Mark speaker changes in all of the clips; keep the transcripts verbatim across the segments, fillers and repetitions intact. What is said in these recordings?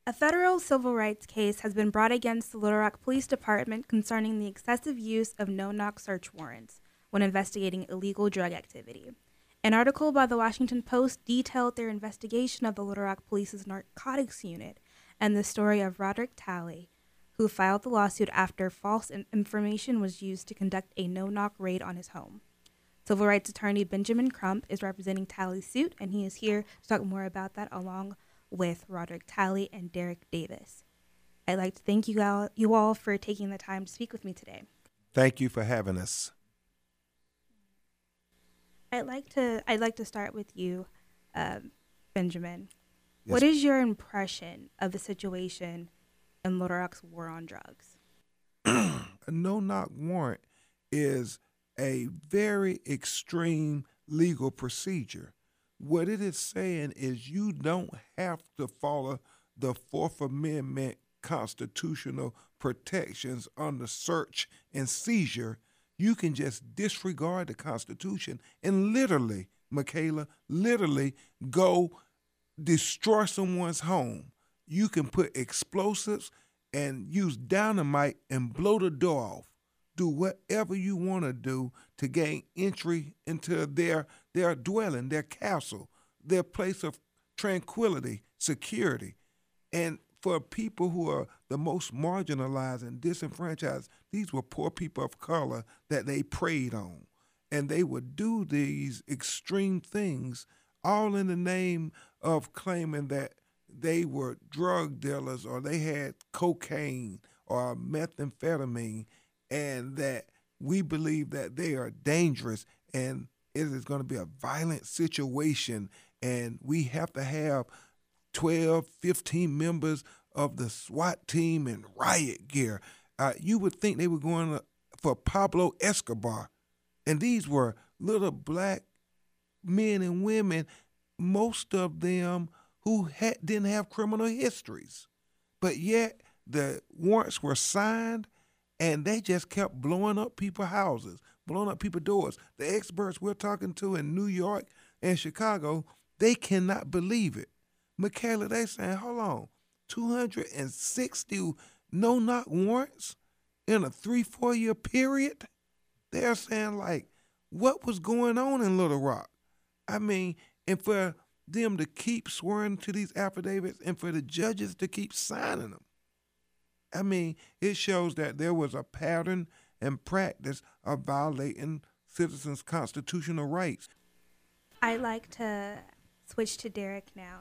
Speaker 1: A federal civil rights case has been brought against the Little Rock Police Department concerning the excessive use of no-knock search warrants when investigating illegal drug activity. An article by the Washington Post detailed their investigation of the Little Rock Police's narcotics unit and the story of Roderick Talley, who filed the lawsuit after false information was used to conduct a no-knock raid on his home. Civil rights attorney Benjamin Crump is representing Talley's suit, and he is here to talk more about that along with Roderick Talley and Derek Davis. I'd like to thank you all, you all for taking the time to speak with me today.
Speaker 2: Thank you for having us.
Speaker 1: I'd like to I'd like to start with you, um, Benjamin.
Speaker 2: Yes.
Speaker 1: What is your impression of the situation in Little Rock's war on drugs?
Speaker 2: A no-knock warrant is a very extreme legal procedure. What it is saying is you don't have to follow the Fourth Amendment constitutional protections on the search and seizure. You can just disregard the Constitution and literally, Michaela, literally go destroy someone's home. You can put explosives and use dynamite and blow the door off. Do whatever you want to do to gain entry into their their dwelling, their castle, their place of tranquility, security. And for people who are the most marginalized and disenfranchised, these were poor people of color that they preyed on. And they would do these extreme things all in the name of claiming that they were drug dealers or they had cocaine or methamphetamine, and that we believe that they are dangerous and it is going to be a violent situation, and we have to have twelve, fifteen members of the SWAT team in riot gear. Uh, you would think they were going for Pablo Escobar, and these were little black men and women, most of them who had, didn't have criminal histories. But yet the warrants were signed, and they just kept blowing up people's houses, blowing up people's doors. The experts we're talking to in New York and Chicago, they cannot believe it. Michaela, they saying, hold on, two hundred sixty no-knock warrants in a three, four-year period? They're saying, like, what was going on in Little Rock? I mean, and for them to keep swearing to these affidavits and for the judges to keep signing them, I mean, it shows that there was a pattern and practice of violating citizens' constitutional rights.
Speaker 1: I'd like to switch to Derek now.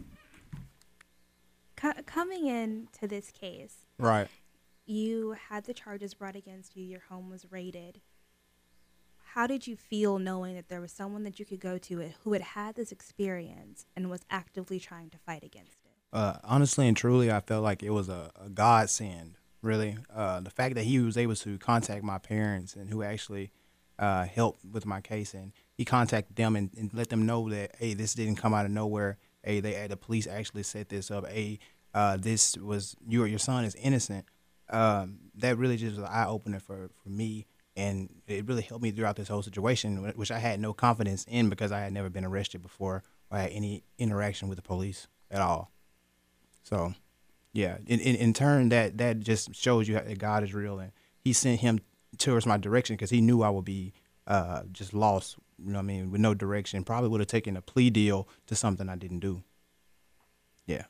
Speaker 1: Co- coming into this case,
Speaker 3: Right.
Speaker 1: you had the charges brought against you, your home was raided. How did you feel knowing that there was someone that you could go to who had had this experience and was actively trying to fight against it?
Speaker 3: Uh, honestly and truly, I felt like it was a, a godsend, really. Uh, the fact that he was able to contact my parents and who actually uh, helped with my case, and he contacted them and, and let them know that, hey, this didn't come out of nowhere. Hey, they the police actually set this up. Hey, uh, this was, your your son is innocent. Um, that really just was an eye-opener for, for me, and it really helped me throughout this whole situation, which I had no confidence in because I had never been arrested before or had any interaction with the police at all. So, yeah, in, in in turn, that that just shows you that God is real, and He sent him towards my direction because He knew I would be uh, just lost. You know what I mean? With no direction, probably would have taken a plea deal to something I didn't do. Yeah.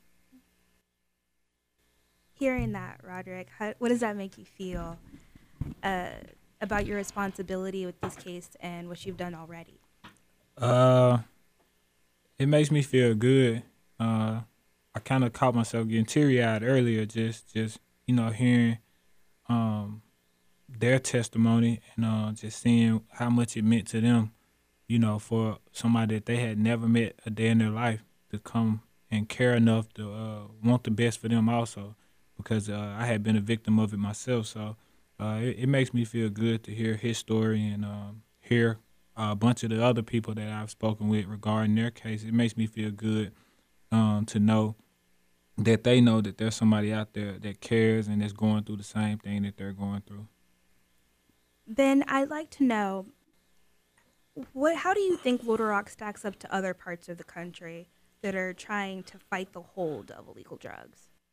Speaker 1: Hearing that, Roderick, how, what does that make you feel uh, about your responsibility with this case and what you've done already?
Speaker 4: Uh, it makes me feel good. Uh. I kind of caught myself getting teary-eyed earlier, just, just you know, hearing um, their testimony and uh, just seeing how much it meant to them, you know, for somebody that they had never met a day in their life to come and care enough to uh, want the best for them also, because uh, I had been a victim of it myself. So uh, it, it makes me feel good to hear his story and um, hear a bunch of the other people that I've spoken with regarding their case. It makes me feel good um, to know that they know that there's somebody out there that cares and that's going through the same thing that they're going through.
Speaker 1: Ben, I'd like to know, what? how do you think Little Rock stacks up to other parts of the country that are trying to fight the hold of illegal drugs?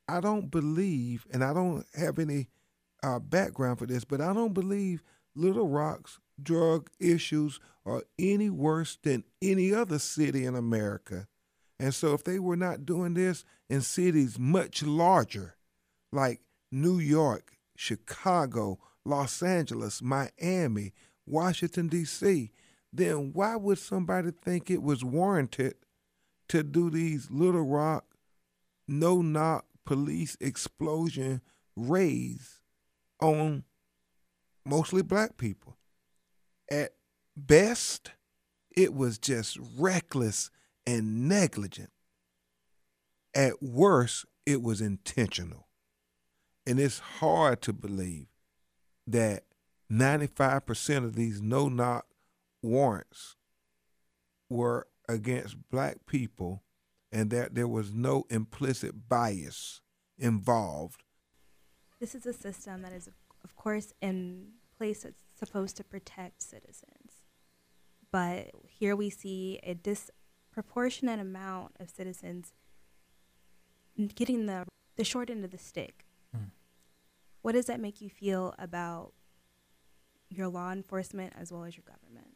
Speaker 2: I don't believe, and I don't have any uh, background for this, but I don't believe Little Rock's drug issues are any worse than any other city in America. And so if they were not doing this in cities much larger, like New York, Chicago, Los Angeles, Miami, Washington, D C, then why would somebody think it was warranted to do these Little Rock no-knock police explosion raids on mostly black people? At best, it was just reckless and negligent. At worst, it was intentional. And it's hard to believe that ninety-five percent of these no-knock warrants were against black people and that there was no implicit bias involved.
Speaker 1: This is a system that is, of course, in place that's supposed to protect citizens. But here we see a disproportionate amount of citizens getting the, the short end of the stick. Mm. What does that make you feel about your law enforcement as well as your government?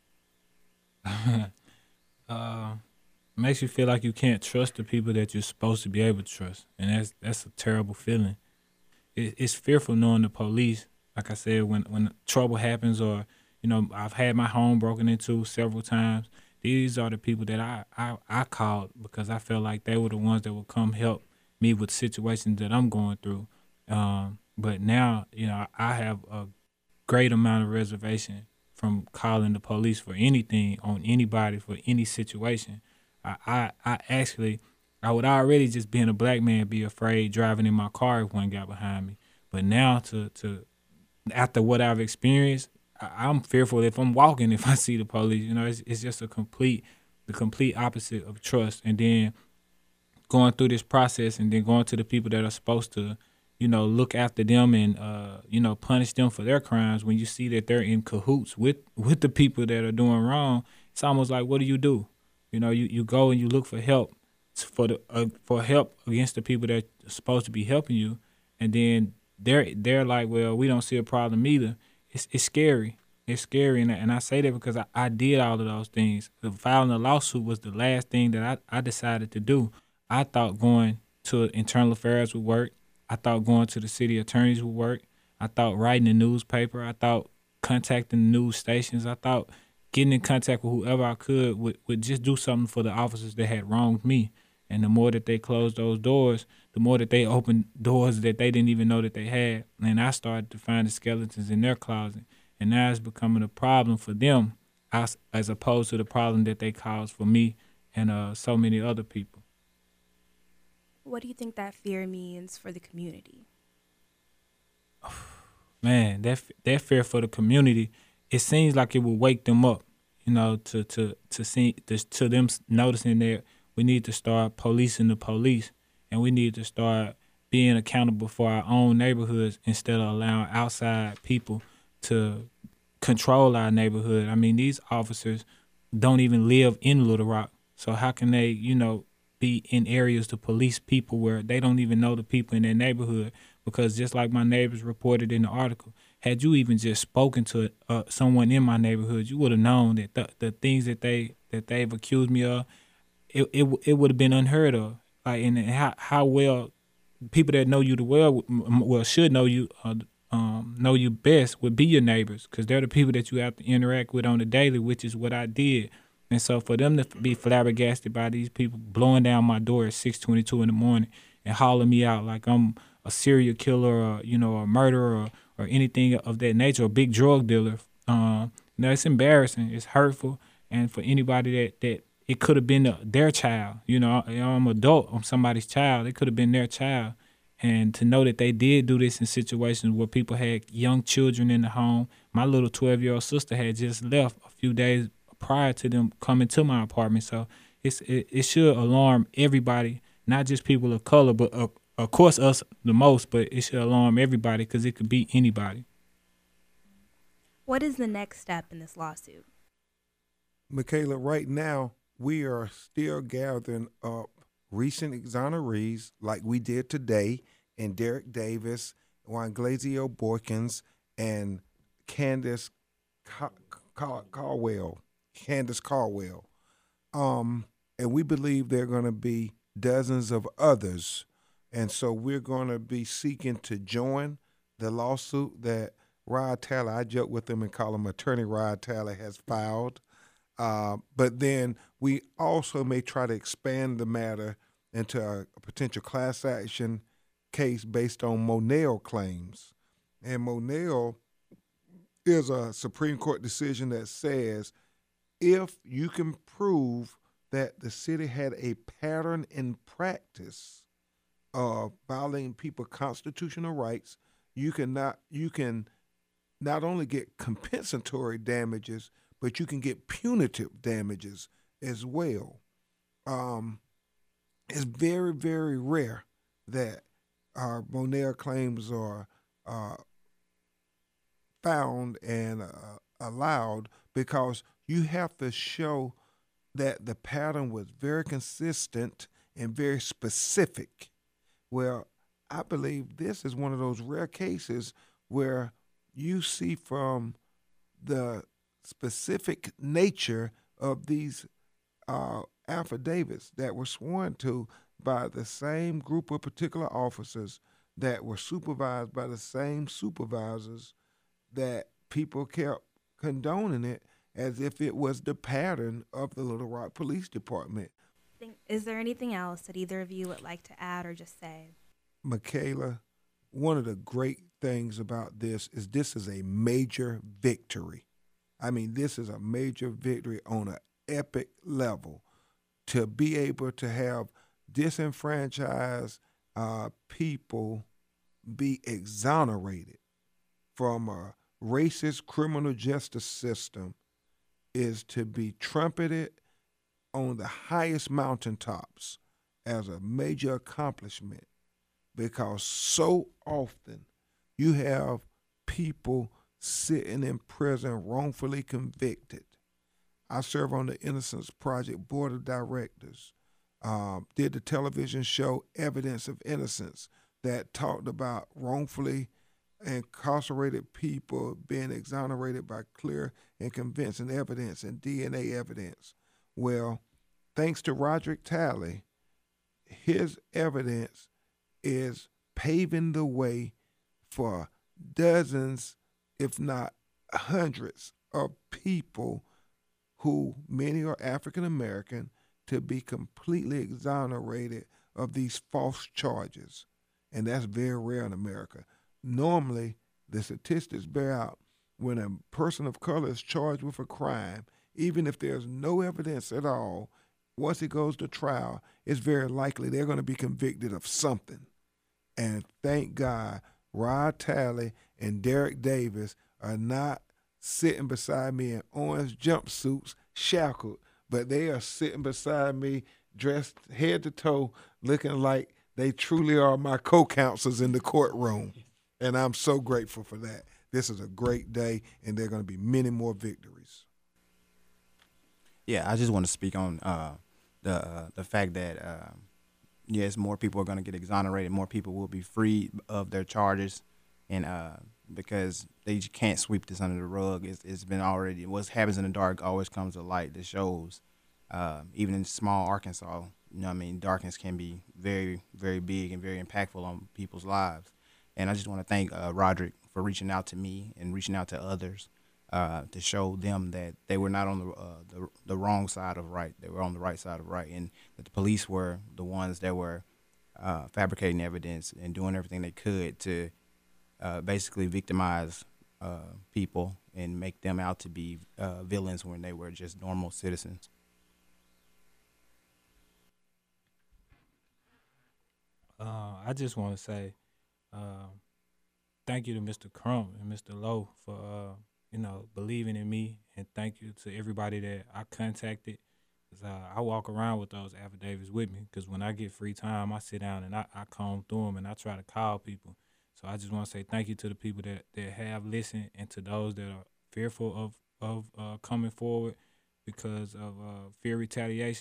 Speaker 4: uh, makes you feel like you can't trust the people that you're supposed to be able to trust, and that's that's a terrible feeling. It, it's fearful knowing the police. Like I said, when when trouble happens, or you know, I've had my home broken into several times. These are the people that I I, I called because I felt like they were the ones that would come help me with situations that I'm going through. Um, but now, you know, I have a great amount of reservation from calling the police for anything on anybody for any situation. I, I, I actually, I would already just being a black man be afraid driving in my car if one got behind me. But now to, to after what I've experienced, I, I'm fearful if I'm walking, if I see the police, you know, it's, it's just a complete, the complete opposite of trust. And then going through this process and then going to the people that are supposed to, you know, look after them and, uh, you know, punish them for their crimes, when you see that they're in cahoots with, with the people that are doing wrong, it's almost like, what do you do? You know, you, you go and you look for help for the uh, for help against the people that are supposed to be helping you, and then they're they're like, well, we don't see a problem either. It's it's scary. It's scary, and I, and I say that because I, I did all of those things. The filing a lawsuit was the last thing that I, I decided to do. I thought going to internal affairs would work. I thought going to the city attorneys would work. I thought writing a newspaper. I thought contacting the news stations. I thought getting in contact with whoever I could would, would just do something for the officers that had wronged me. And the more that they closed those doors, the more that they opened doors that they didn't even know that they had. And I started to find the skeletons in their closet. And now it's becoming a problem for them as, as opposed to the problem that they caused for me and uh, so many other people.
Speaker 1: What do you think that fear means for the community?
Speaker 4: Man, that that fear for the community, it seems like it will wake them up, you know, to to to see to, to them noticing that we need to start policing the police, and we need to start being accountable for our own neighborhoods instead of allowing outside people to control our neighborhood. I mean, these officers don't even live in Little Rock, so how can they, you know, be in areas to police people where they don't even know the people in their neighborhood? Because just like my neighbors reported in the article, had you even just spoken to uh, someone in my neighborhood, you would have known that the, the things that they that they've accused me of, it it, it would have been unheard of. Like, and how how well people that know you the well well should know you uh, um, know you best would be your neighbors, because they're the people that you have to interact with on the daily, which is what I did. And so for them to be flabbergasted by these people blowing down my door at six twenty-two in the morning and hauling me out like I'm a serial killer or, you know, a murderer or, or anything of that nature, a big drug dealer, um, you know, it's embarrassing. It's hurtful. And for anybody that, that it could have been their child, you know, I'm an adult, I'm somebody's child. It could have been their child. And to know that they did do this in situations where people had young children in the home. My little twelve-year-old sister had just left a few days prior to them coming to my apartment. So it's it, it should alarm everybody, not just people of color, but uh, of course us the most, but it should alarm everybody because it could be anybody.
Speaker 1: What is the next step in this lawsuit?
Speaker 2: Michaela, right now we are still gathering up recent exonerees like we did today in Derek Davis, Juan Glazio Boykins, and Candace Ca- Ca- Caldwell. Candace Caldwell. Um, and we believe there are going to be dozens of others. And so we're going to be seeking to join the lawsuit that Rod Talley, I joke with him and call him Attorney Rod Talley, has filed. Uh, but then we also may try to expand the matter into a, a potential class action case based on Monell claims. And Monell is a Supreme Court decision that says if you can prove that the city had a pattern in practice of violating people's constitutional rights, you can not you can not only get compensatory damages, but you can get punitive damages as well. Um, it's very, very rare that our Monell claims are uh, found and uh, allowed, because you have to show that the pattern was very consistent and very specific. Well, I believe this is one of those rare cases where you see from the specific nature of these uh, affidavits that were sworn to by the same group of particular officers that were supervised by the same supervisors, that people kept condoning it as if it was the pattern of the Little Rock Police Department.
Speaker 1: Think, is there anything else that either of you would like to add or just say?
Speaker 2: Michaela, one of the great things about this is this is a major victory. I mean, this is a major victory on an epic level to be able to have disenfranchised uh, people be exonerated from a racist criminal justice system is to be trumpeted on the highest mountaintops as a major accomplishment, because so often you have people sitting in prison wrongfully convicted. I serve on the Innocence Project Board of Directors, um, did the television show Evidence of Innocence that talked about wrongfully incarcerated people being exonerated by clear and convincing evidence and D N A evidence. Well, thanks to Roderick Talley, his evidence is paving the way for dozens, if not hundreds, of people who many are African American to be completely exonerated of these false charges. And that's very rare in America. Normally, the statistics bear out when a person of color is charged with a crime, even if there's no evidence at all, once it goes to trial, it's very likely they're going to be convicted of something. And thank God, Rod Talley and Derek Davis are not sitting beside me in orange jumpsuits, shackled, but they are sitting beside me dressed head to toe, looking like they truly are my co-counsels in the courtroom. And I'm so grateful for that. This is a great day, and there are going to be many more victories.
Speaker 3: Yeah, I just want to speak on uh, the uh, the fact that uh, yes, more people are going to get exonerated, more people will be freed of their charges, and uh, because they just can't sweep this under the rug. It's, it's been already, what happens in the dark always comes to light. That shows, uh, even in small Arkansas, you know what I mean, darkness can be very, very big and very impactful on people's lives. And I just want to thank uh, Roderick for reaching out to me and reaching out to others uh, to show them that they were not on the, uh, the the wrong side of right. They were on the right side of right, and that the police were the ones that were uh, fabricating evidence and doing everything they could to uh, basically victimize uh, people and make them out to be uh, villains when they were just normal citizens.
Speaker 4: Uh, I just want to say uh, thank you to Mister Crump and Mister Lowe for uh, you know believing in me, and thank you to everybody that I contacted. Cause uh, I walk around with those affidavits with me. Cause when I get free time, I sit down and I, I comb through them and I try to call people. So I just want to say thank you to the people that, that have listened, and to those that are fearful of of uh, coming forward because of uh, fear retaliation.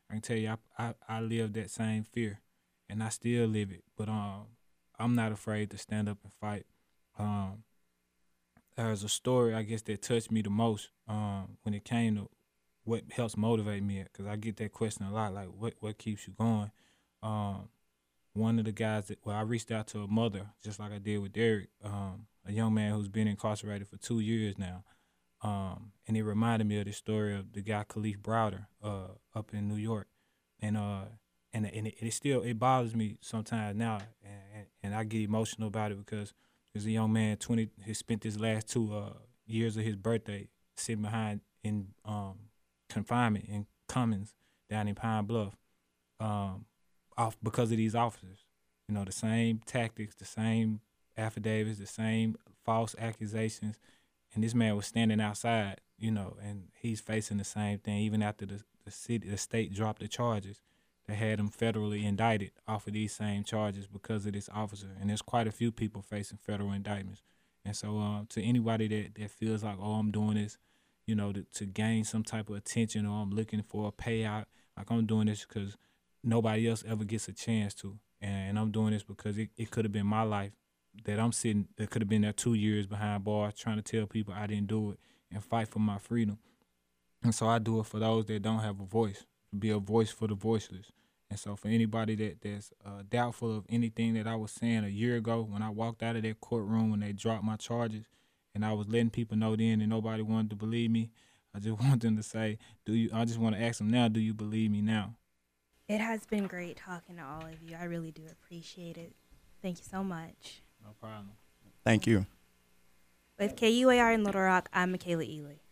Speaker 4: I can tell you, I I, I lived that same fear, and I still live it. But um, I'm not afraid to stand up and fight. Um, there's a story I guess that touched me the most um, when it came to what helps motivate me, because I get that question a lot, like what what keeps you going. Um, one of the guys that well, I reached out to a mother just like I did with Derek, um, a young man who's been incarcerated for two years now, um, and it reminded me of the story of the guy Khalif Browder uh, up in New York, and uh, and and it, it still it bothers me sometimes now, and, and I get emotional about it because there's a young man twenty he spent his last two uh, years of his birthday sitting behind in um, confinement in Cummins down in Pine Bluff, um, off because of these officers. You know, the same tactics, the same affidavits, the same false accusations, and this man was standing outside. You know, and he's facing the same thing even after the the city, the state dropped the charges. They had him federally indicted off of these same charges because of this officer, and there's quite a few people facing federal indictments. And so, um, to anybody that that feels like, oh, I'm doing this, you know, to, to gain some type of attention, or I'm looking for a payout. Like, I'm doing this because nobody else ever gets a chance to. And I'm doing this because it, it could have been my life that I'm sitting, that could have been there two years behind bars trying to tell people I didn't do it and fight for my freedom. And so I do it for those that don't have a voice, to be a voice for the voiceless. And so for anybody that, that's uh, doubtful of anything that I was saying a year ago when I walked out of that courtroom when they dropped my charges, and I was letting people know then and nobody wanted to believe me, I just want them to say, do you? I just want to ask them now, do you believe me now?
Speaker 1: It has been great talking to all of you. I really do appreciate it. Thank you so much.
Speaker 4: No problem.
Speaker 3: Thank you.
Speaker 1: With K U A R in Little Rock, I'm Michaela Ely.